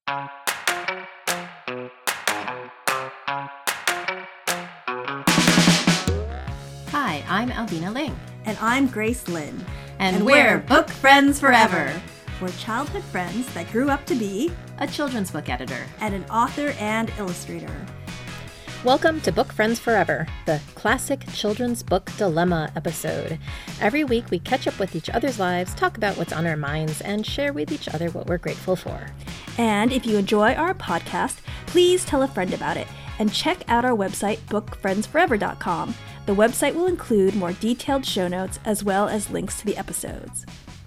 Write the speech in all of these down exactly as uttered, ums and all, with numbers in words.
Hi, I'm Alvina Ling. And I'm Grace Lynn. And, and we're Book Friends Forever. We're childhood friends that grew up to be a children's book editor and an author and illustrator. Welcome to Book Friends Forever, the classic children's book dilemma episode. Every week we catch up with each other's lives, talk about what's on our minds, and share with each other what we're grateful for. And if you enjoy our podcast, please tell a friend about it and check out our website, book friends forever dot com. The website will include more detailed show notes as well as links to the episodes.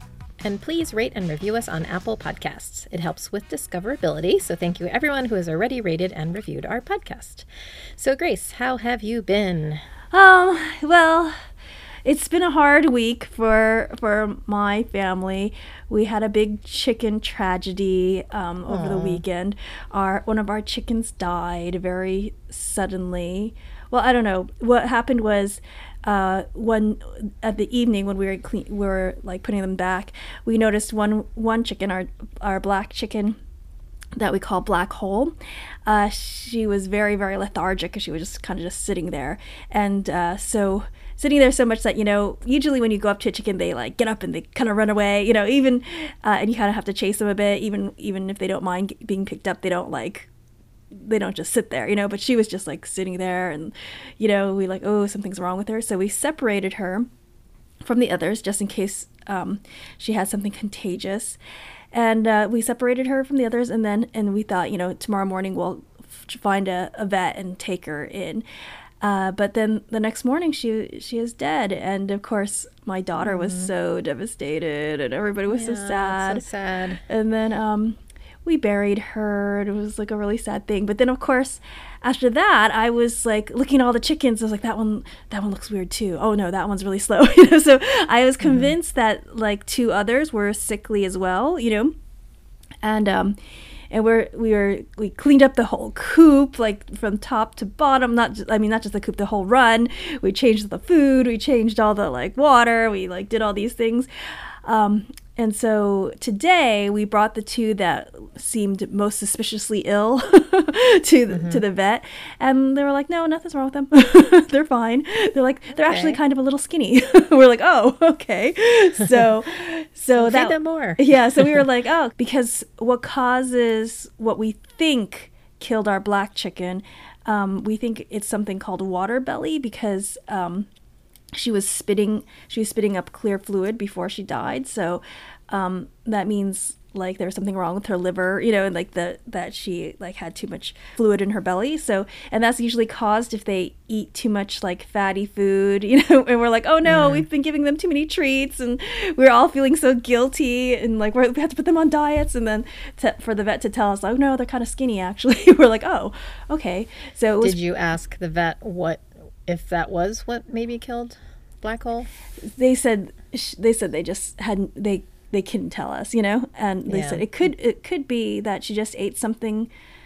And please rate and review us on Apple Podcasts. It helps with discoverability, so thank you everyone who has already rated and reviewed our podcast. So Grace, how have you been? Um, well, it's been a hard week for for my family. We had a big chicken tragedy um, over Aww. the weekend. Our one of our chickens died very suddenly. Well, I don't know. What happened was uh, one at the evening when we were clean, we were like putting them back, we noticed one one chicken, our our black chicken that we call Black Hole. Uh, she was very very lethargic because she was just kind of just sitting there, and uh, so sitting there so much that, you know, usually when you go up to a chicken, they like get up and they kind of run away, you know, even uh, and you kind of have to chase them a bit, even even if they don't mind being picked up, they don't like. They don't just sit there, you know, but she was just like sitting there and, you know, we like, oh, something's wrong with her. So we separated her from the others just in case um, she had something contagious. And uh, we separated her from the others. And then, and we thought, you know, tomorrow morning we'll f- find a, a vet and take her in. Uh, but then the next morning she she is dead. And of course, my daughter was mm-hmm. so devastated and everybody was yeah, so sad. So sad. And then, um, we buried her. It was like a really sad thing. But then, of course, after that, I was like looking at all the chickens. I was like, that one, that one looks weird too. Oh no, that one's really slow. You know, so I was convinced mm-hmm. that like two others were sickly as well. You know, and um, and we're we were we cleaned up the whole coop, like from top to bottom. Not just, I mean, not just the coop, the whole run. We changed the food. We changed all the like water. We like did all these things. Um, And so today we brought the two that seemed most suspiciously ill to the, mm-hmm. to the vet, and they were like, "No, nothing's wrong with them. They're fine." They're like, "They're okay. actually kind of a little skinny." We're like, "Oh, okay." So, so Feed that them more. Yeah. So we were like, "Oh," because what causes what we think killed our black chicken, um, we think it's something called water belly because. Um, She was spitting. She was spitting up clear fluid before she died. So um, that means like there was something wrong with her liver, you know, and like the that she like had too much fluid in her belly. So and that's usually caused if they eat too much like fatty food, you know. And we're like, oh no, mm. we've been giving them too many treats, and we're all feeling so guilty, and like we're, we have to put them on diets. And then to, for the vet to tell us, oh no, they're kind of skinny actually. We're like, oh, okay. So it was, did you ask the vet what? If that was what maybe killed Black Hole? They said they said they just hadn't they they couldn't tell us, you know, and they yeah. said it could it could be that she just ate something,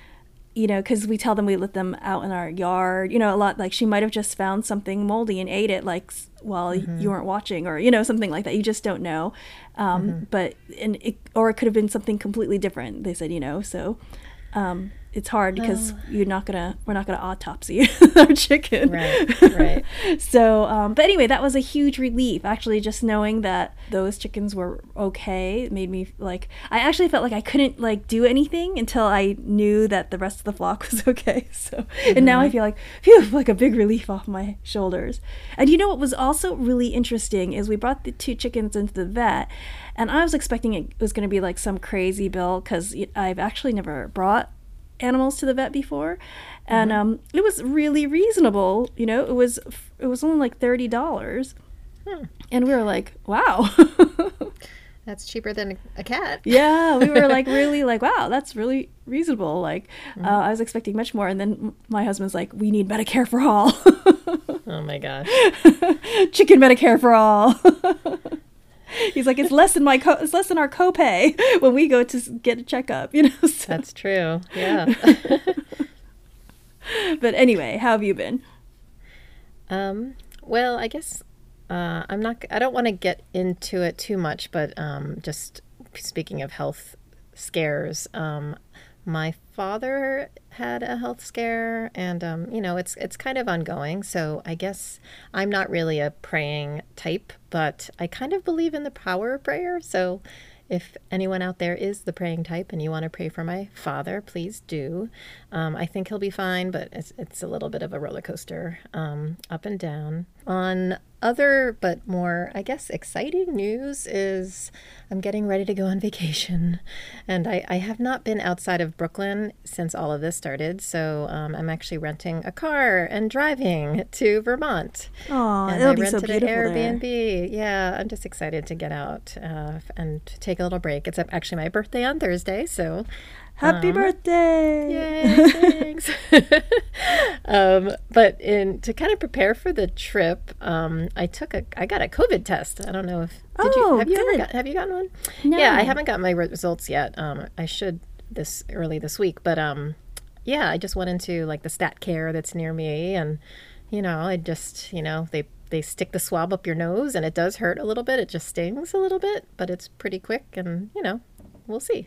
you know, because we tell them we let them out in our yard, you know, a lot, like she might have just found something moldy and ate it like while mm-hmm. you weren't watching, or you know, something like that. You just don't know, um, mm-hmm. but and it, or it could have been something completely different. They said, you know, so. Um, it's hard because oh. you're not gonna we're not gonna autopsy our chicken, right right so um but anyway, that was a huge relief, actually, just knowing that those chickens were okay. It made me like I actually felt like I couldn't like do anything until I knew that the rest of the flock was okay. So mm-hmm. and now I feel like phew, like a big relief off my shoulders. And you know what was also really interesting is we brought the two chickens into the vet, and I was expecting it was going to be like some crazy bill because I've actually never brought animals to the vet before, and mm-hmm. um it was really reasonable, you know. It was it was only like thirty dollars, hmm. and we were like, wow. That's cheaper than a cat. Yeah, we were like really like, wow, that's really reasonable. Like mm-hmm. uh, I was expecting much more, and then my husband's like, we need Medicare for all. Oh my gosh. Chicken Medicare for all. He's like, it's less than my co- it's less than our copay when we go to get a checkup, you know. So. That's true. Yeah. But anyway, how have you been? Um. Well, I guess uh, I'm not. I don't want to get into it too much, but um, just speaking of health scares, um, my father had a health scare, and um, you know, it's it's kind of ongoing. So I guess I'm not really a praying type, but I kind of believe in the power of prayer. So if anyone out there is the praying type and you want to pray for my father, please do. Um, I think he'll be fine, but it's it's a little bit of a roller coaster, um, up and down. On other but more, I guess, exciting news is I'm getting ready to go on vacation. And I, I have not been outside of Brooklyn since all of this started. So um, I'm actually renting a car and driving to Vermont. Oh, and it'll I be so rented an beautiful there. Airbnb. Yeah, I'm just excited to get out uh, and take a little break. It's actually my birthday on Thursday, so Happy um, birthday! Yay, thanks. um, but in to kind of prepare for the trip, um, I took a I got a COVID test. I don't know if did Oh, you have you good. ever got, have you gotten one? No. Yeah, I haven't got my results yet. Um, I should this early this week, but um, yeah, I just went into like the stat care that's near me, and you know, I just you know they. They stick the swab up your nose, and it does hurt a little bit. It just stings a little bit, but it's pretty quick, and you know, we'll see.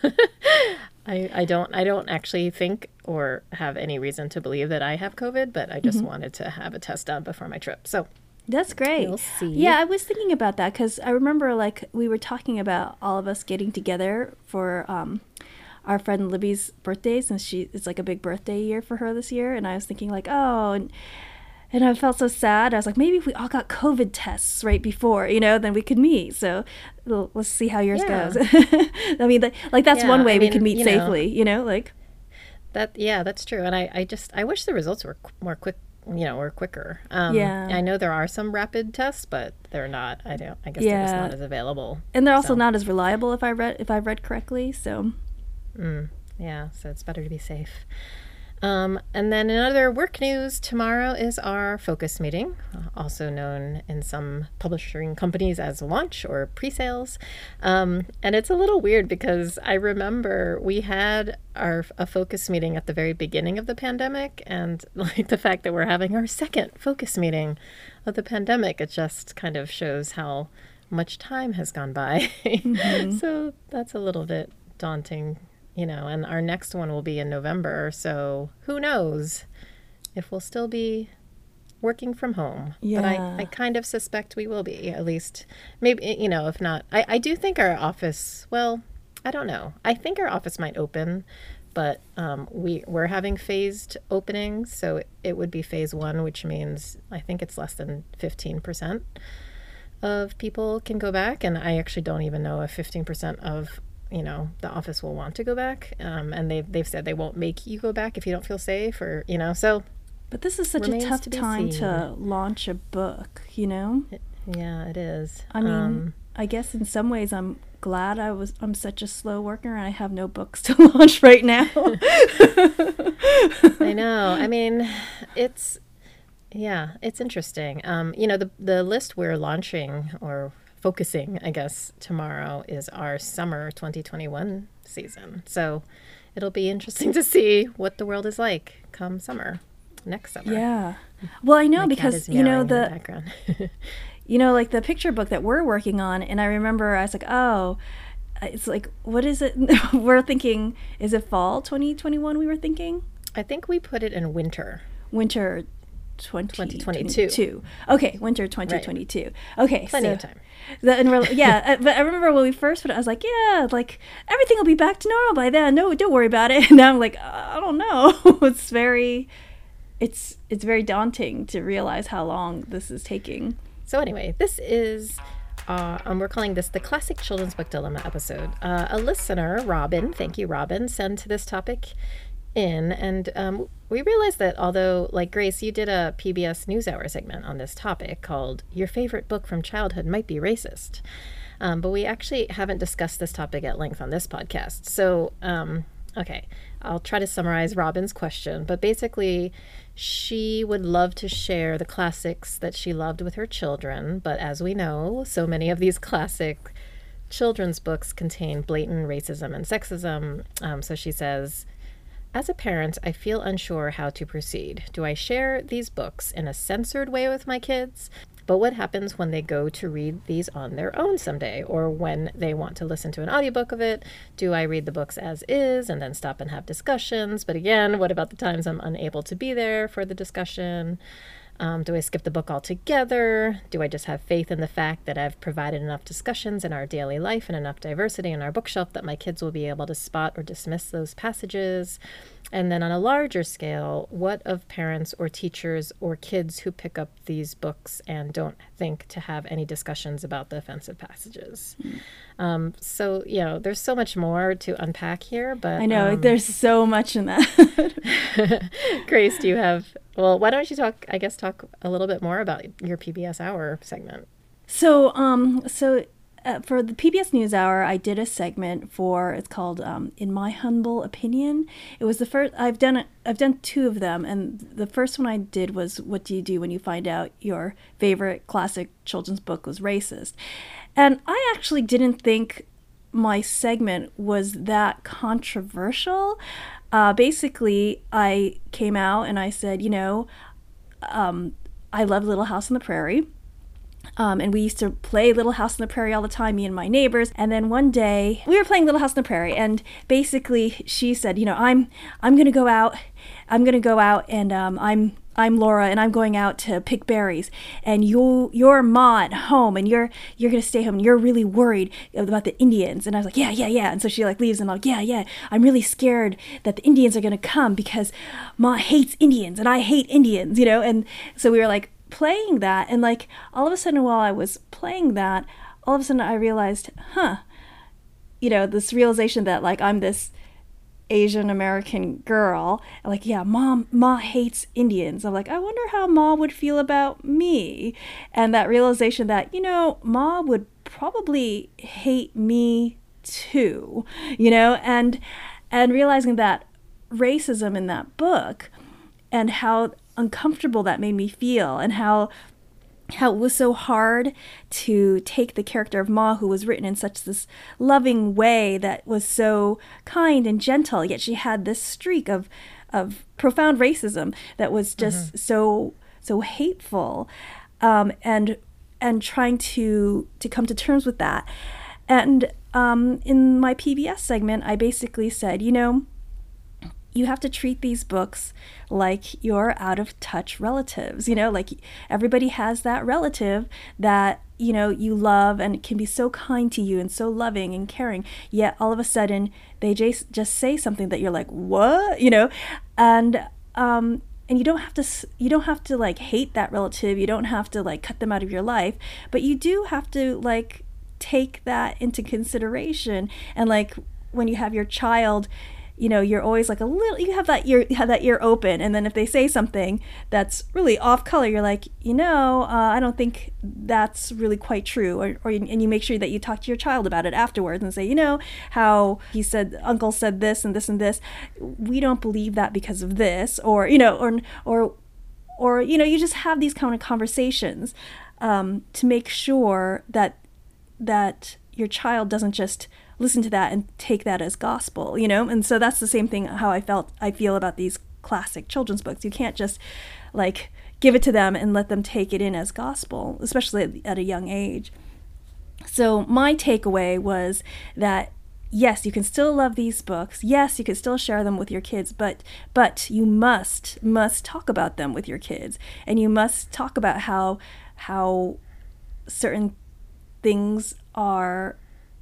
I, I don't I don't actually think or have any reason to believe that I have COVID, but I just Mm-hmm. wanted to have a test done before my trip. So That's great. We'll see. Yeah, I was thinking about that because I remember like we were talking about all of us getting together for um, our friend Libby's birthday, since she it's like a big birthday year for her this year, and I was thinking like, oh, and, and I felt so sad. I was like, maybe if we all got COVID tests right before, you know, then we could meet. So l- let's see how yours Yeah. goes. I mean, like, like that's Yeah, one way I we mean, could meet you know, safely, you know, like. that yeah, that's true. And I, I just I wish the results were qu- more quick, you know, or quicker. Um, Yeah. I know there are some rapid tests, but they're not. I don't. I guess they're just Yeah. not as available. And they're also So, not as reliable if I read if I read correctly. So Mm, yeah, so it's better to be safe. Um, and then in other work news, tomorrow is our focus meeting, uh, also known in some publishing companies as launch or pre-sales. Um, and it's a little weird because I remember we had our a focus meeting at the very beginning of the pandemic, and like the fact that we're having our second focus meeting of the pandemic, it just kind of shows how much time has gone by. So that's a little bit daunting. You know, and our next one will be in November, so who knows if we'll still be working from home. But Yeah. I, I kind of suspect we will be, at least. Maybe, you know, if not, I, I do think our office, well, I don't know. I think our office might open, but um, we, we're having phased openings, so it, it would be phase one, which means I think it's less than fifteen percent of people can go back, and I actually don't even know if fifteen percent of you know, the office will want to go back. Um, and they've, they've said they won't make you go back if you don't feel safe or, you know, so But this is such a Remains tough to be time seen. to launch a book, you know? yeah, it is. I mean, Um, I guess in some ways I'm glad I was I'm such a slow worker and I have no books to launch right now. I know. I mean, it's, yeah, it's interesting. Um, you know, the, the list we're launching or focusing, I guess, tomorrow is our summer twenty twenty-one season. So it'll be interesting to see what the world is like come summer, next summer. Yeah. Well, I know My cat because is you know meowing in the the background. you know like the picture book that we're working on, and I remember I was like, "Oh, it's like what is it?" We're thinking, is it fall twenty twenty-one we were thinking? I think we put it in winter. Winter twenty twenty-two. twenty-two. Okay, winter twenty twenty-two. Okay, Plenty so of time. The, and we're, yeah, uh, but I remember when we first put it, I was like, yeah, like everything will be back to normal by then. No, don't worry about it. And now I'm like, I don't know. It's very, it's it's very daunting to realize how long this is taking. So anyway, this is, uh, um, we're calling this the Classic Children's Book Dilemma episode. Uh, a listener, Robin, thank you, Robin, sent this topic in, and um, we realized that although, like Grace, you did a P B S NewsHour segment on this topic called Your Favorite Book from Childhood Might Be Racist, um, but we actually haven't discussed this topic at length on this podcast. So, um, okay, I'll try to summarize Robin's question, but basically she would love to share the classics that she loved with her children, but as we know, so many of these classic children's books contain blatant racism and sexism. Um, so she says, as a parent, I feel unsure how to proceed. Do I share these books in a censored way with my kids? But what happens when they go to read these on their own someday, or when they want to listen to an audiobook of it? Do I read the books as is and then stop and have discussions? But again, what about the times I'm unable to be there for the discussion? Um, do I skip the book altogether? Do I just have faith in the fact that I've provided enough discussions in our daily life and enough diversity in our bookshelf that my kids will be able to spot or dismiss those passages? And then on a larger scale, what of parents or teachers or kids who pick up these books and don't think to have any discussions about the offensive passages? Mm. Um, so, you know, there's so much more to unpack here, but... I know, um, there's so much in that. Grace, do you have... Well, why don't you talk, I guess, talk a little bit more about your P B S Hour segment? So, um, so... Uh, for the P B S NewsHour, I did a segment for, it's called um, In My Humble Opinion. It was the first, I've done, I've done two of them, and the first one I did was, what do you do when you find out your favorite classic children's book was racist? And I actually didn't think my segment was that controversial. Uh, basically, I came out and I said, you know, um, I love Little House on the Prairie. Um, and we used to play Little House on the Prairie all the time, me and my neighbors. And then one day we were playing Little House on the Prairie, and basically she said, you know, I'm I'm gonna go out, I'm gonna go out, and um, I'm I'm Laura, and I'm going out to pick berries. And you you're Ma at home, and you're you're gonna stay home, and you're really worried about the Indians. And I was like, yeah, yeah, yeah. And so she like leaves, and I'm like, yeah, yeah. I'm really scared that the Indians are gonna come because Ma hates Indians, and I hate Indians, you know. And so we were like playing that, and like all of a sudden while I was playing that, all of a sudden I realized, huh, you know, this realization that like I'm this Asian American girl, and like, yeah, mom, Ma hates Indians. I'm like, I wonder how Ma would feel about me. And that realization that, you know, Ma would probably hate me too, you know, and and realizing that racism in that book and how uncomfortable that made me feel, and how how it was so hard to take the character of Ma, who was written in such this loving way that was so kind and gentle, yet she had this streak of of profound racism that was just mm-hmm. so so hateful, um, and and trying to to come to terms with that. And um, in my P B S segment, I basically said, you know, you have to treat these books like your out-of-touch relatives. You know, like everybody has that relative that, you know, you love and can be so kind to you and so loving and caring, yet all of a sudden they just just say something that you're like, what? You know, and um and you don't have to you don't have to like hate that relative. You don't have to like cut them out of your life, but you do have to like take that into consideration. And like when you have your child, you know, you're always like a little, you have that ear, you have that ear open. And then if they say something that's really off color, you're like, you know, uh, I don't think that's really quite true. Or, or, and you make sure that you talk to your child about it afterwards and say, you know, how he said, uncle said this and this and this. We don't believe that because of this, or, you know, or, or, or, you know, you just have these kind of conversations um, to make sure that, that your child doesn't just listen to that and take that as gospel, you know? And so that's the same thing how I felt, I feel about these classic children's books. You can't just like give it to them and let them take it in as gospel, especially at a young age. So my takeaway was that yes, you can still love these books. Yes, you can still share them with your kids, but but you must must talk about them with your kids, and you must talk about how how certain things are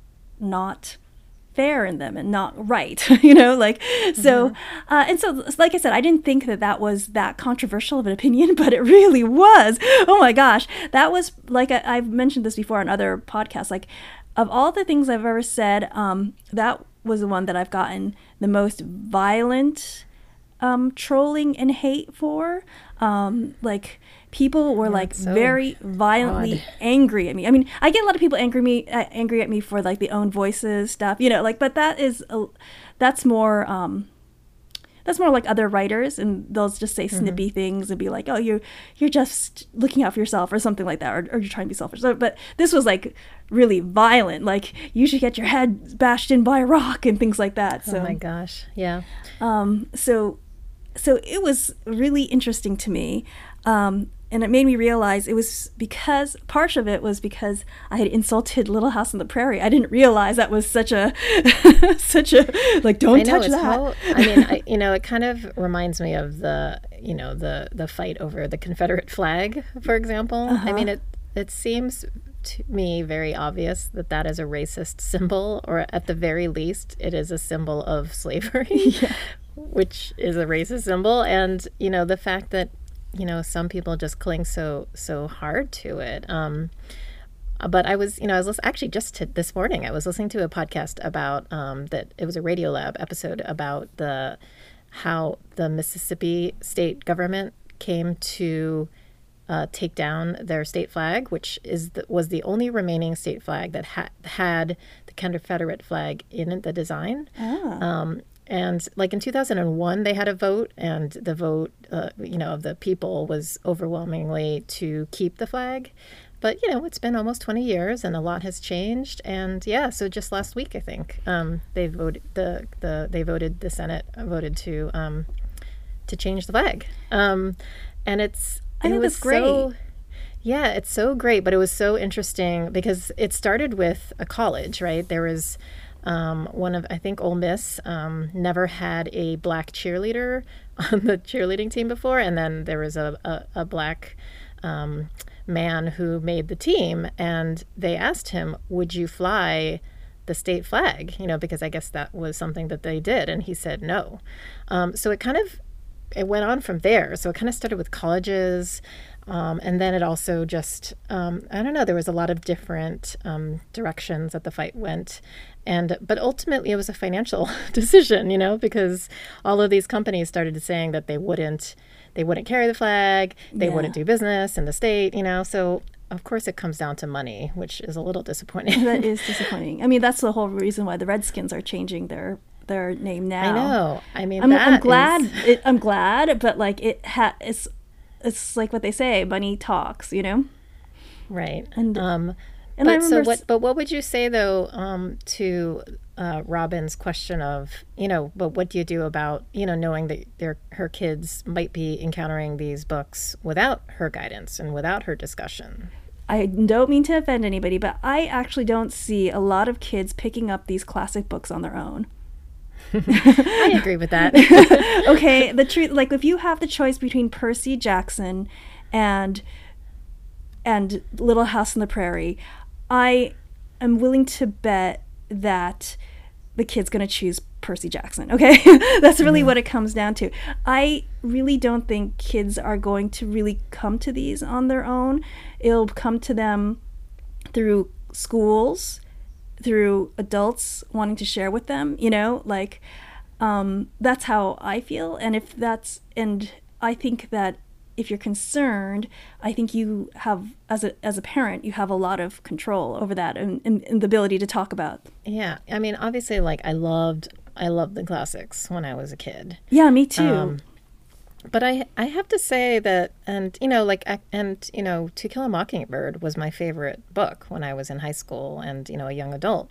not fair in them and not right, you know, like, so, mm-hmm. uh, and so, like I said, I didn't think that that was that controversial of an opinion, but it really was. Oh my gosh. That was, like, I, I've mentioned this before on other podcasts, like, of all the things I've ever said, um, that was the one that I've gotten the most violent um, trolling and hate for. Um, like, people were yeah, like so very violently odd. angry at me. I mean, I get a lot of people angry me, uh, angry at me for like the Own Voices stuff, you know, like, but that is, a, that's more, um, that's more like other writers, and they'll just say mm-hmm. snippy things and be like, oh, you're, you're just looking out for yourself or something like that, or, or you're trying to be selfish. So, but this was like really violent, like you should get your head bashed in by a rock and things like that. So, oh my gosh. Yeah. Um, so, so it was really interesting to me. Um, and it made me realize it was because part of it was because I had insulted Little House on the Prairie. I didn't realize that was such a such a like don't I know, touch it's that. How, I mean, I, you know, it kind of reminds me of the you know the the fight over the Confederate flag, for example. Uh-huh. I mean, it it seems to me very obvious that that is a racist symbol, or at the very least, it is a symbol of slavery, Yeah. which is a racist symbol. And you know, the fact that you know some people just cling so so hard to it. Um, but I was, you know, I was lis- actually just to, this morning I was listening to a podcast about um, that. It was a Radiolab episode about the how the Mississippi state government came to uh, take down their state flag, which is the, was the only remaining state flag that ha- had the Confederate flag in the design. Ah. Um, and like in two thousand one, they had a vote, and the vote, uh, you know, of the people was overwhelmingly to keep the flag. But, you know, it's been almost twenty years and a lot has changed. And yeah, so just last week, I think, um, they voted the, the they voted the Senate voted to um, to change the flag. Um, and it's I it think was that's great. So, yeah, it's so great. But it was so interesting because it started with a college, right? There was um, one of, I think, Ole Miss um, never had a black cheerleader on the cheerleading team before. And then there was a, a, a black um man who made the team, and they asked him, would you fly the state flag, you know, because I guess that was something that they did, and he said no. Um, so it kind of it went on from there. So it kind of started with colleges, um, and then it also just um, I don't know, there was a lot of different um, directions that the fight went, and but ultimately it was a financial decision, you know, because all of these companies started saying that they wouldn't They wouldn't carry the flag, they Yeah. wouldn't do business in the state, you know. So, of course, it comes down to money, which is a little disappointing. That is disappointing. I mean, that's the whole reason why the Redskins are changing their their name now. I know. I mean, I'm, that I'm glad. is- It, I'm glad, but like it ha, it's it's like what they say, money talks. You know. right. And- um, and I but so remember what? s- But what would you say though um, to uh, Robin's question of, you know, but what do you do about, you know, knowing that their her kids might be encountering these books without her guidance and without her discussion? I don't mean to offend anybody, but I actually don't see a lot of kids picking up these classic books on their own. I agree with that. Okay, the truth, like if you have the choice between Percy Jackson and and Little House on the Prairie, I am willing to bet that the kid's going to choose Percy Jackson. Okay, that's really what it comes down to. I really don't think kids are going to really come to these on their own. It'll come to them through schools, through adults wanting to share with them, you know, like um, that's how I feel. And if that's, and I think that if you're concerned, I think you have, as a as a parent, you have a lot of control over that and, and, and the ability to talk about. Yeah, I mean, obviously, like I loved, I loved the classics when I was a kid. Yeah, me too. Um, but I, I have to say that, and you know, like, I- and you know, To Kill a Mockingbird was my favorite book when I was in high school and you know, a young adult,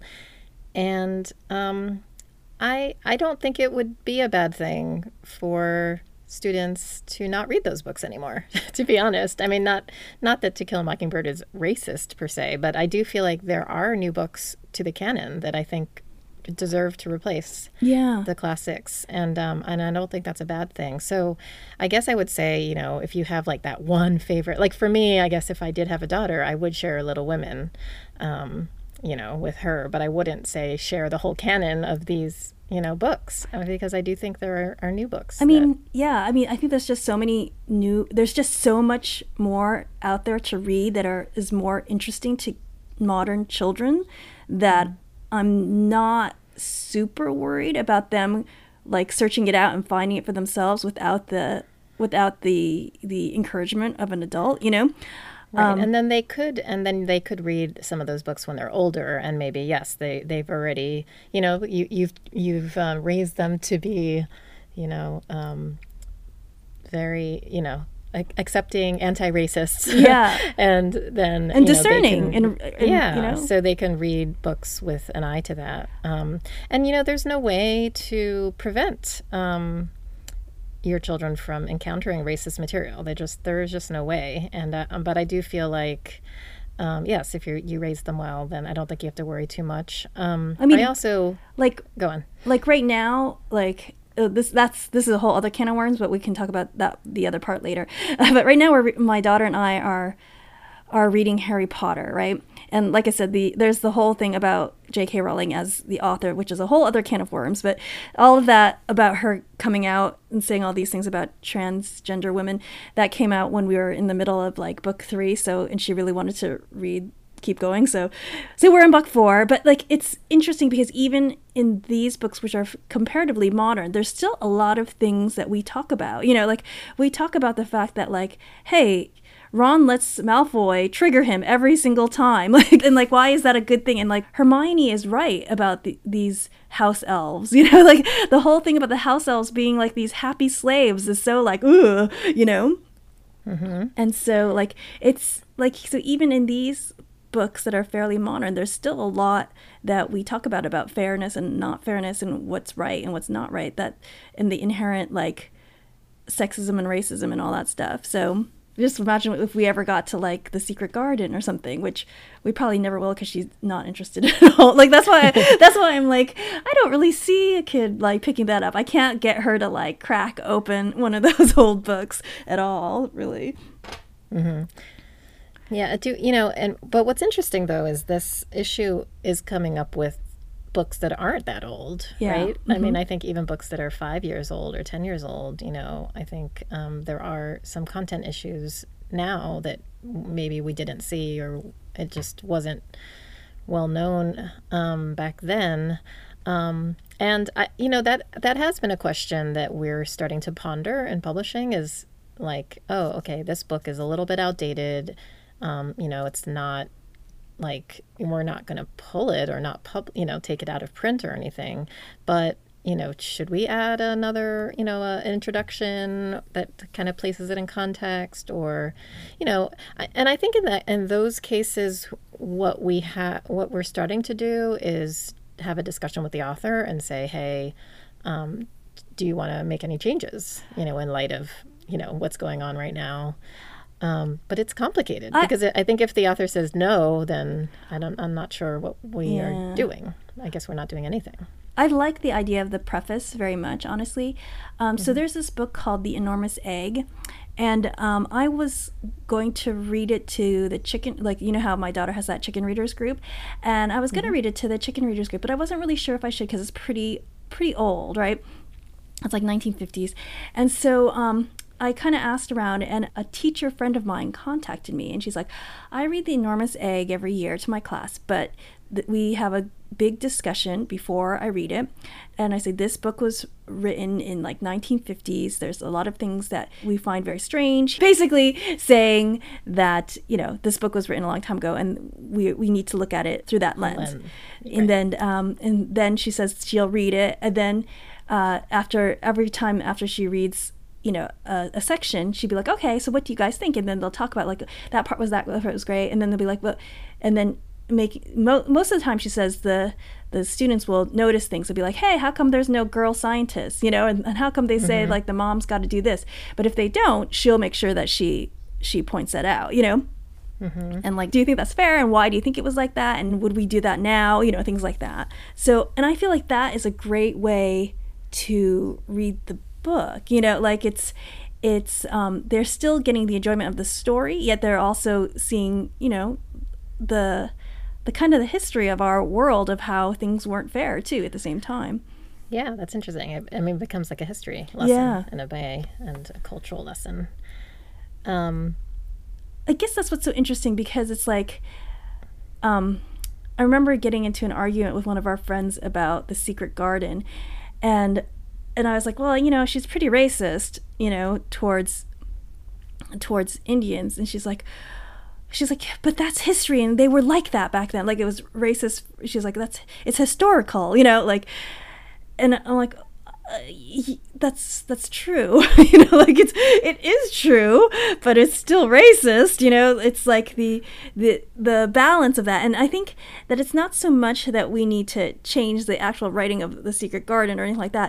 and um, I, I don't think it would be a bad thing for students to not read those books anymore, to be honest. I mean, not not that To Kill a Mockingbird is racist per se, but I do feel like there are new books to the canon that I think deserve to replace yeah. the classics, and um, and I don't think that's a bad thing. So I guess I would say, you know, if you have like that one favorite, like for me, I guess if I did have a daughter, I would share Little Women, um, you know, with her, but I wouldn't say share the whole canon of these, you know, books, uh, because I do think there are, are new books. I mean, yeah, I mean, I think there's just so many new, there's just so much more out there to read that are is more interesting to modern children that I'm not super worried about them like searching it out and finding it for themselves without the without the the encouragement of an adult, you know. Right. Um, and then they could, and then they could read some of those books when they're older, and maybe yes, they they've already, you know, you you've you've uh, raised them to be, you know, um, very, you know, ac- accepting anti-racists, Yeah. and then And you know, they discerning, can- and- and, yeah, you know. so they can read books with an eye to that, um, and you know, there's no way to prevent. Um, your children from encountering racist material. They just there's just no way. And uh, um, but I do feel like, um, yes, if you you raise them well, then I don't think you have to worry too much. Um, I mean, I also like go on. Like right now, like uh, this that's this is a whole other can of worms, but we can talk about that the other part later. Uh, but right now, we're re- my daughter and I are are reading Harry Potter, right? And like I said, the there's the whole thing about J K Rowling as the author, which is a whole other can of worms. But all of that about her coming out and saying all these things about transgender women, that came out when we were in the middle of like book three. So, and she really wanted to read, keep going. So, so we're in book four. But like, it's interesting because even in these books, which are comparatively modern, there's still a lot of things that we talk about. You know, like we talk about the fact that like, hey, Ron lets Malfoy trigger him every single time. Like, and like, why is that a good thing? And like, Hermione is right about the, these house elves, you know, like the whole thing about the house elves being like these happy slaves is so like, ooh, you know? Mm-hmm. And so like, it's like, so even in these books that are fairly modern, there's still a lot that we talk about, about fairness and not fairness and what's right and what's not right, that in the inherent like sexism and racism and all that stuff. So just imagine if we ever got to like The Secret Garden or something, which we probably never will because she's not interested at all. Like that's why that's why I'm like, I don't really see a kid like picking that up. I can't get her to like crack open one of those old books at all, really. Mm-hmm. Yeah, I do you know? And but what's interesting though is this issue is coming up with books that aren't that old, yeah. right? Mm-hmm. I mean, I think even books that are five years old or ten years old, you know, I think um, there are some content issues now that maybe we didn't see or it just wasn't well known um, back then. Um, and, I, you know, that, that has been a question that we're starting to ponder in publishing is like, oh, okay, this book is a little bit outdated. Um, you know, it's not like we're not going to pull it or not pub, you know, take it out of print or anything, but you know, should we add another, you know, uh, introduction that kind of places it in context, or, you know, and I think in that in those cases, what we have, what we're starting to do is have a discussion with the author and say, hey, um, do you want to make any changes, you know, in light of, you know, what's going on right now. Um, but it's complicated I, because it, I think if the author says no, then I don't, I'm not sure what we yeah. are doing. I guess we're not doing anything. I like the idea of the preface very much, honestly. Um, mm-hmm. So there's this book called The Enormous Egg. And um, I was going to read it to the chicken, like, you know how my daughter has that chicken readers group. And I was going to mm-hmm. read it to the chicken readers group, but I wasn't really sure if I should because it's pretty, pretty old, right? It's like nineteen fifties. And so um, I kind of asked around, and a teacher friend of mine contacted me, and she's like, I read The Enormous Egg every year to my class, but th- we have a big discussion before I read it. And I said, this book was written in like nineteen fifties. There's a lot of things that we find very strange. Basically saying that, you know, this book was written a long time ago and we we need to look at it through that lens. lens. Right. And then um, and then she says she'll read it. And then uh, after every time after she reads, you know, a, a section, she'd be like, okay, so what do you guys think? And then they'll talk about like, that part was that, that part was great. And then they'll be like, well, and then make mo- most of the time she says the the students will notice things. They'll be like, hey, how come there's no girl scientists, you know, and, and how come they say mm-hmm. like the mom's got to do this? But if they don't, she'll make sure that she she points that out, you know. Mm-hmm. And like, do you think that's fair? And why do you think it was like that? And would we do that now? You know, things like that. So, and I feel like that is a great way to read the book, you know, like it's it's um they're still getting the enjoyment of the story, yet they're also seeing, you know, the the kind of the history of our world of how things weren't fair too at the same time. Yeah, that's interesting. I mean, it becomes like a history lesson yeah. in a way, and a cultural lesson. Um, I guess that's what's so interesting, because it's like, um, I remember getting into an argument with one of our friends about The Secret Garden, and and I was like, well, you know, she's pretty racist, you know, towards towards Indians, and she's like. She's like, but that's history, and they were like that back then. Like, it was racist. She's like, that's it's historical, you know, like, and I'm like, uh, that's that's true, you know, like it's it is true, but it's still racist, you know. It's like the the the balance of that, and I think that it's not so much that we need to change the actual writing of The Secret Garden or anything like that.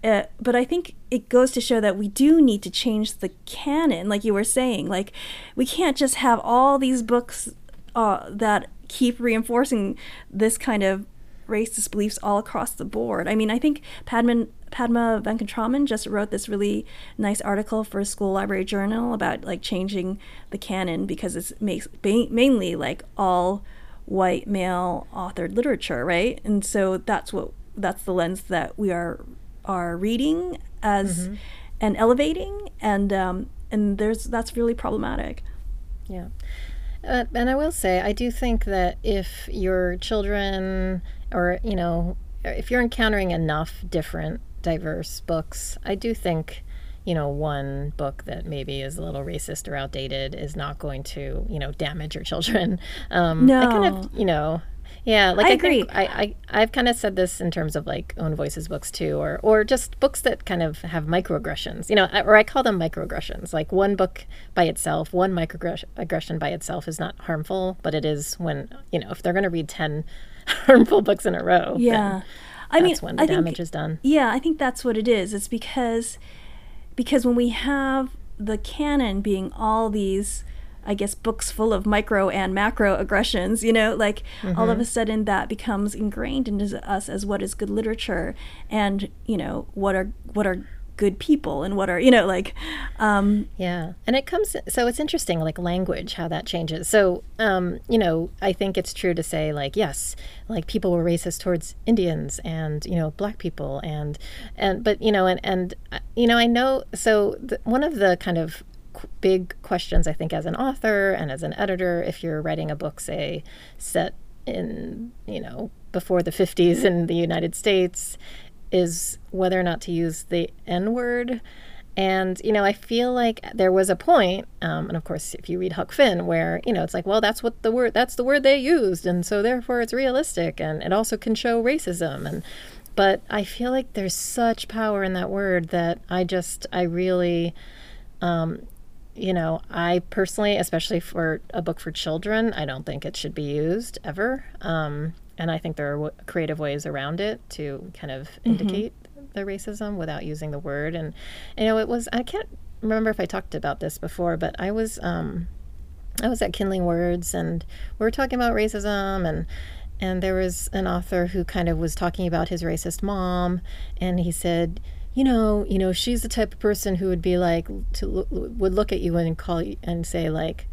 uh, but I think it goes to show that we do need to change the canon, like you were saying. Like, we can't just have all these books uh, that keep reinforcing this kind of racist beliefs all across the board. I mean, I think Padma, Padma Venkatraman just wrote this really nice article for School Library Journal about like changing the canon because it's makes ba- mainly like all white male authored literature, right? And so that's what that's the lens that we are are reading as mm-hmm. and elevating, and um, and there's that's really problematic. Yeah. Uh, and I will say, I do think that if your children, or, you know, if you're encountering enough different, diverse books, I do think, you know, one book that maybe is a little racist or outdated is not going to, you know, damage your children. Um, no. I kind of, you know, yeah, like I, I agree. think I, I, I've kind of said this in terms of like Own Voices books too, or or just books that kind of have microaggressions, you know, or I call them microaggressions. Like one book by itself, one microaggression by itself is not harmful, but it is when, you know, if they're going to read ten harmful books in a row, yeah, I mean, that's when the I damage think, is done. Yeah, I think that's what it is. It's because because when we have the canon being all these, I guess, books full of micro and macro aggressions, you know, like mm-hmm. all of a sudden that becomes ingrained into us as what is good literature, and, you know, what are what are good people, and what are, you know, like um yeah. And it comes, so it's interesting, like language, how that changes. So um you know, I think it's true to say, like, yes, like people were racist towards Indians and, you know, black people, and and but you know, and and you know, I know, so the, one of the kind of big questions, I think, as an author and as an editor, if you're writing a book, say, set in, you know, before the fifties in the United States, is whether or not to use the N-word. And, you know, I feel like there was a point, um, and of course, if you read Huck Finn, where, you know, it's like, well, that's what the word, that's the word they used, and so therefore it's realistic, and it also can show racism. And but I feel like there's such power in that word that I just, I really, um, you know, I personally, especially for a book for children, I don't think it should be used ever. Um, and I think there are w- creative ways around it to kind of indicate mm-hmm. the racism without using the word. And, you know, it was, I can't remember if I talked about this before, but I was, um, I was at Kindling Words, and we were talking about racism, and and there was an author who kind of was talking about his racist mom, and he said, you know, you know, she's the type of person who would be like, to look, would look at you and call you and say, like,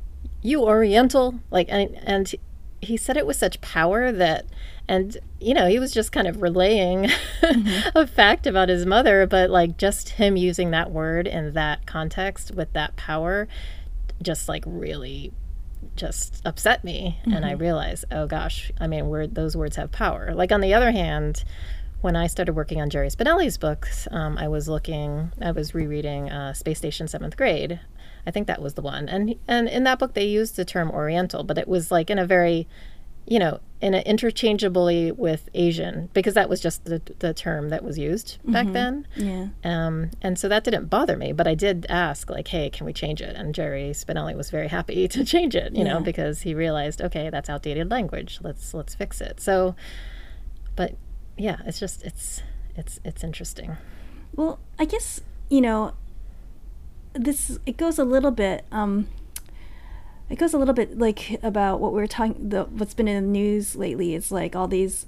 you Oriental, like, and, and he said it with such power that, and, you know, he was just kind of relaying mm-hmm. a fact about his mother, but like just him using that word in that context with that power just like really just upset me. Mm-hmm. And I realized, oh gosh, I mean, word, those words have power. Like, on the other hand, when I started working on Jerry Spinelli's books, um, I was looking, I was rereading uh, Space Station Seventh Grade. I think that was the one. And and in that book, they used the term Oriental, but it was like in a very, you know, in a interchangeably with Asian, because that was just the the term that was used back mm-hmm. then. Yeah. Um, and so that didn't bother me, but I did ask, like, hey, can we change it? And Jerry Spinelli was very happy to change it, you yeah. know, because he realized, okay, that's outdated language. Let's let's fix it. So, but yeah, it's just, it's, it's, it's interesting. Well, I guess, you know, this, it goes a little bit, um, it goes a little bit like about what we were talking, the, what's been in the news lately. It's like all these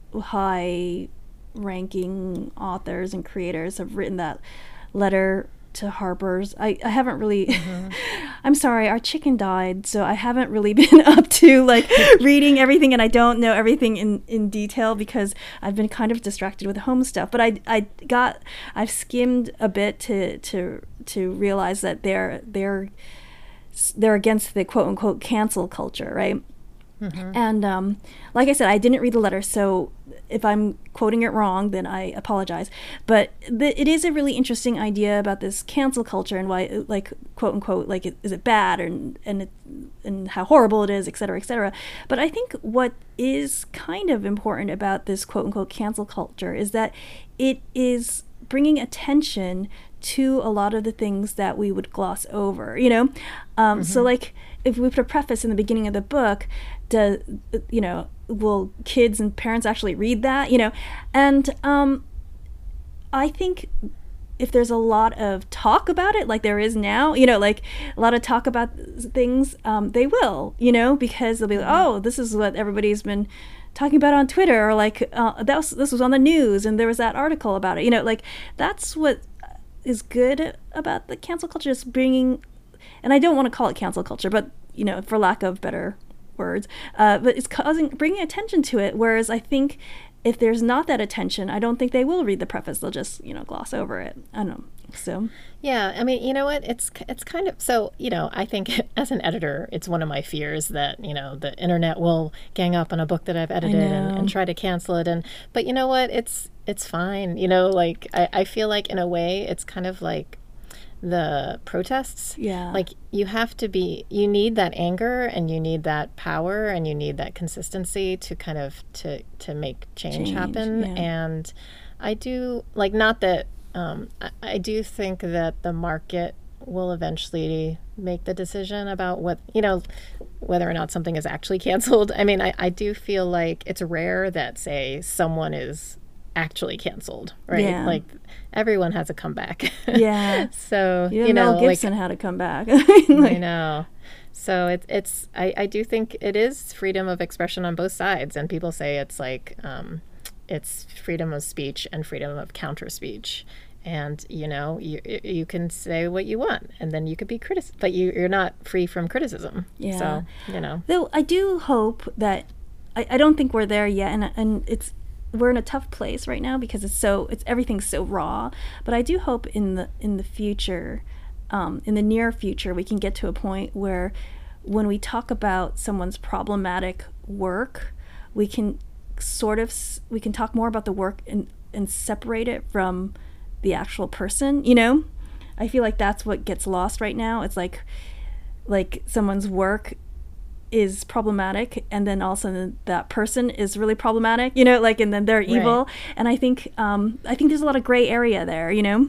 high ranking authors and creators have written that letter to Harper's. I, I haven't really, mm-hmm. I'm sorry, our chicken died, so I haven't really been up to like reading everything, and I don't know everything in, in detail because I've been kind of distracted with home stuff. But I I got, I've skimmed a bit to to to realize that they're they're they're against the quote unquote cancel culture, right? Mm-hmm. And um, like I said, I didn't read the letter, so if I'm quoting it wrong, then I apologize. But the, it is a really interesting idea about this cancel culture and why, like, quote unquote, like, is it bad, and and it, and how horrible it is, et cetera, et cetera. But I think what is kind of important about this quote unquote cancel culture is that it is bringing attention to a lot of the things that we would gloss over, you know? Um, mm-hmm. So, like, if we put a preface in the beginning of the book, does, you know, will kids and parents actually read that, you know? And um, I think if there's a lot of talk about it, like there is now, you know, like a lot of talk about things, um, they will, you know, because they'll be like, oh, this is what everybody's been talking about on Twitter, or like uh, that was, this was on the news and there was that article about it, you know, like that's what is good about the cancel culture, is bringing, and I don't want to call it cancel culture, but you know, for lack of better words, uh, but it's causing, bringing attention to it. Whereas I think if there's not that attention, I don't think they will read the preface. They'll just, you know, gloss over it. I don't know. So. Yeah, I mean, you know what? It's it's kind of, so, you know, I think as an editor, it's one of my fears that, you know, the internet will gang up on a book that I've edited and, and try to cancel it. And but you know what? It's it's fine. You know, like I, I feel like in a way it's kind of like the protests. Yeah. Like you have to be, you need that anger and you need that power and you need that consistency to kind of to to make change, change happen. Yeah. And I do like, not that um, I, I do think that the market will eventually make the decision about what, you know, whether or not something is actually canceled. I mean, I, I do feel like it's rare that, say, someone is actually canceled, right? Yeah. Like everyone has a comeback. Yeah. So, you, you know, Mel Gibson like, had to come back. like, I know. So it, it's, I, I do think it is freedom of expression on both sides. And people say it's like, um, it's freedom of speech and freedom of counter speech. And, you know, you you can say what you want and then you could be critic, but you, you're not free from criticism. Yeah. So, you know. Though I do hope that, I, I don't think we're there yet. And, and it's, we're in a tough place right now because it's so, it's, everything's so raw. But I do hope in the, in the future, um, in the near future, we can get to a point where when we talk about someone's problematic work, we can sort of, we can talk more about the work and, and separate it from the actual person, you know? I feel like that's what gets lost right now. It's like, like someone's work is problematic and then all of a sudden that person is really problematic, you know, like, and then they're evil. Right. And I think, um, I think there's a lot of gray area there, you know?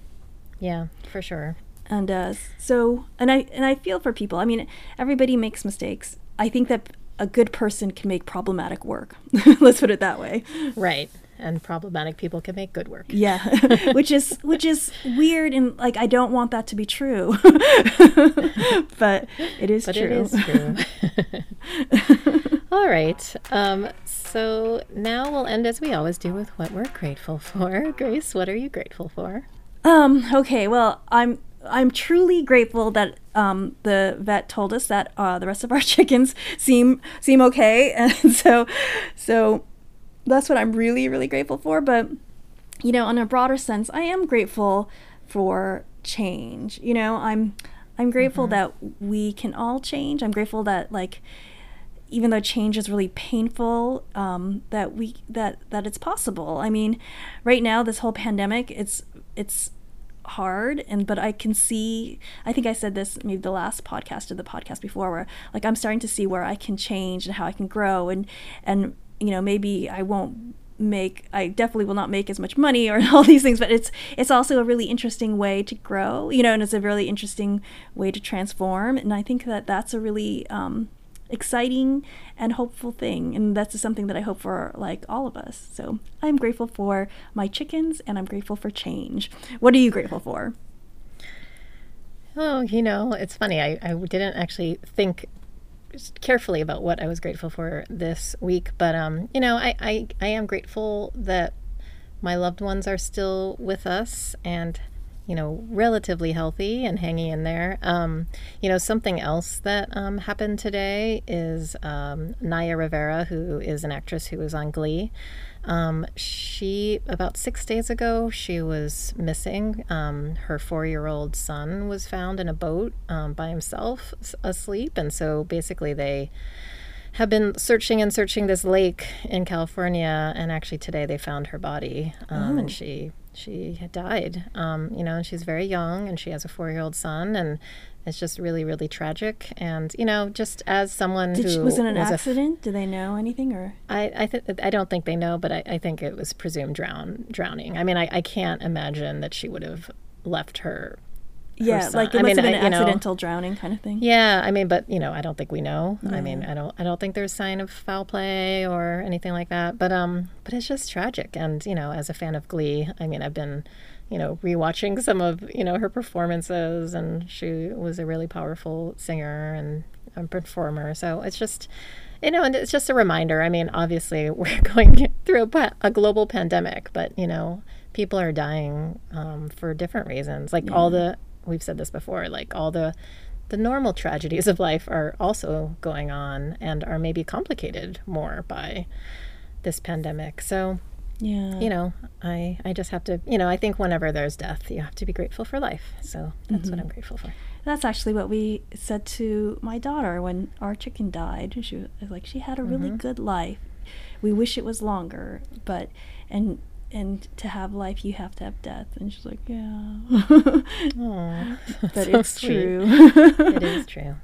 Yeah, for sure. And, uh, so, and I, and I feel for people. I mean, everybody makes mistakes. I think that a good person can make problematic work. Let's put it that way. Right. And problematic people can make good work. Yeah, which is which is weird, and like I don't want that to be true, but it is but true. It is true. All right. Um, so now we'll end as we always do with what we're grateful for. Grace, what are you grateful for? Um. Okay. Well, I'm I'm truly grateful that um the vet told us that uh, the rest of our chickens seem seem okay, and so so. That's what I'm really, really grateful for. But, you know, in a broader sense, I am grateful for change. You know, I'm I'm grateful mm-hmm. that we can all change. I'm grateful that, like, even though change is really painful, um, that we that that it's possible. I mean, right now, this whole pandemic, it's it's hard, and but I can see, I think I said this maybe the last podcast or the podcast before, where like I'm starting to see where I can change and how I can grow, and and you know, maybe I won't make, I definitely will not make as much money or all these things, but it's it's also a really interesting way to grow, you know, and it's a really interesting way to transform. And I think that that's a really um, exciting and hopeful thing. And that's something that I hope for, like, all of us. So I'm grateful for my chickens and I'm grateful for change. What are you grateful for? Oh, you know, it's funny. I, I didn't actually think carefully about what I was grateful for this week, but um you know I, I I am grateful that my loved ones are still with us and you know relatively healthy and hanging in there. Um you know something else that um happened today is um Naya Rivera, who is an actress who was on Glee. Um, she, about six days ago, she was missing. Um, her four-year-old son was found in a boat um, by himself, asleep. And so basically they have been searching and searching this lake in California. And actually today they found her body um, oh. and she she had died. Um, you know, and she's very young and she has a four-year-old son. And it's just really, really tragic. And, you know, just as someone Did who she, was it an was accident? Do they know anything? Or I I, th- I don't think they know, but I, I think it was presumed drown drowning. I mean, I, I can't imagine that she would have left her her Yeah, son. like it I must mean, have been I- an you know, accidental drowning kind of thing. Yeah, I mean, but you know, I don't think we know. I Yeah. mean, I don't, I don't think there's sign of foul play or anything like that. But um, but it's just tragic. And you know, as a fan of Glee, I mean, I've been, you know, rewatching some of you know her performances, and she was a really powerful singer and a performer. So it's just, you know, and it's just a reminder. I mean, obviously, we're going through a, pa- a global pandemic, but you know, people are dying um, for different reasons. Like all the we've said this before, like all the the normal tragedies of life are also going on and are maybe complicated more by this pandemic. So, Yeah. you know, I I just have to, you know, I think whenever there's death, you have to be grateful for life. So that's what I'm grateful for. That's actually what we said to my daughter when our chicken died. She was like, she had a really good life. We wish it was longer, but and and to have life, you have to have death. And she's like, yeah. Aw, But so it's sweet. true. It is true.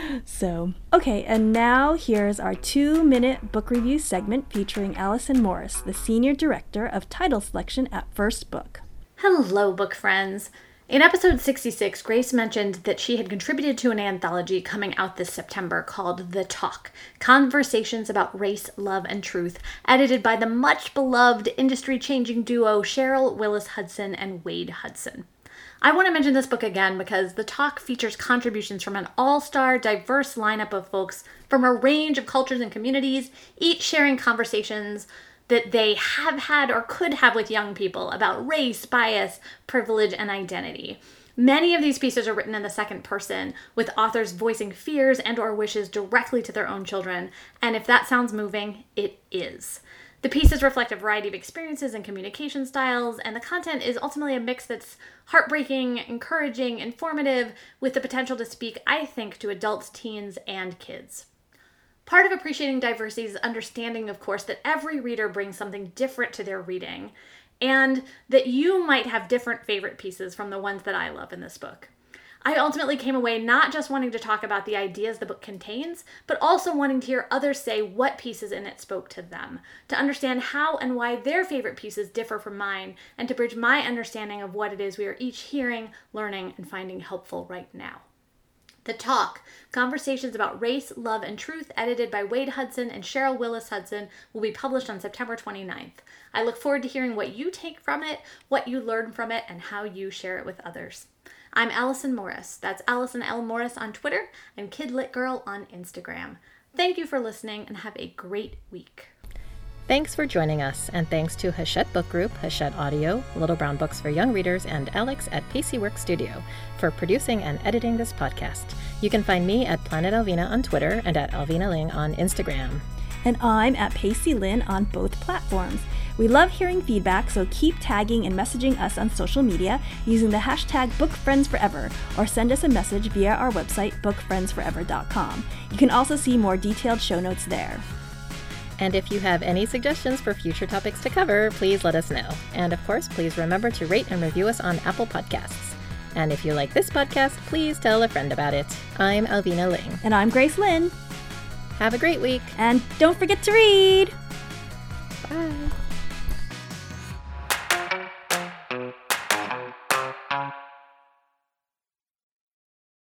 So, okay, and now here's our two-minute book review segment featuring Allison Morris, the Senior Director of Title Selection at First Book. Hello, book friends. In episode sixty-six, Grace mentioned that she had contributed to an anthology coming out this September called The Talk, Conversations About Race, Love, and Truth, edited by the much-beloved industry-changing duo Cheryl Willis Hudson and Wade Hudson. I want to mention this book again because The Talk features contributions from an all-star, diverse lineup of folks from a range of cultures and communities, each sharing conversations that they have had or could have with young people about race, bias, privilege, and identity. Many of these pieces are written in the second person, with authors voicing fears and or wishes directly to their own children, and if that sounds moving, it is. The pieces reflect a variety of experiences and communication styles, and the content is ultimately a mix that's heartbreaking, encouraging, informative, with the potential to speak, I think, to adults, teens, and kids. Part of appreciating diversity is understanding, of course, that every reader brings something different to their reading, and that you might have different favorite pieces from the ones that I love in this book. I ultimately came away not just wanting to talk about the ideas the book contains, but also wanting to hear others say what pieces in it spoke to them, to understand how and why their favorite pieces differ from mine, and to bridge my understanding of what it is we are each hearing, learning, and finding helpful right now. The Talk, Conversations About Race, Love, and Truth, edited by Wade Hudson and Cheryl Willis Hudson, will be published on September twenty-ninth. I look forward to hearing what you take from it, what you learn from it, and how you share it with others. I'm Allison Morris. That's Allison L. Morris on Twitter and Kid Lit Girl on Instagram. Thank you for listening and have a great week. Thanks for joining us, and thanks to Hachette Book Group, Hachette Audio, Little Brown Books for Young Readers, and Alex at Pacey Work Studio for producing and editing this podcast. You can find me at Planet Alvina on Twitter and at Alvina Ling on Instagram. And I'm at Pacey Lynn on both platforms. We love hearing feedback, so keep tagging and messaging us on social media using the hashtag BookFriendsForever, or send us a message via our website, book friends forever dot com. You can also see more detailed show notes there. And if you have any suggestions for future topics to cover, please let us know. And of course, please remember to rate and review us on Apple Podcasts. And if you like this podcast, please tell a friend about it. I'm Alvina Ling. And I'm Grace Lynn. Have a great week. And don't forget to read! Bye.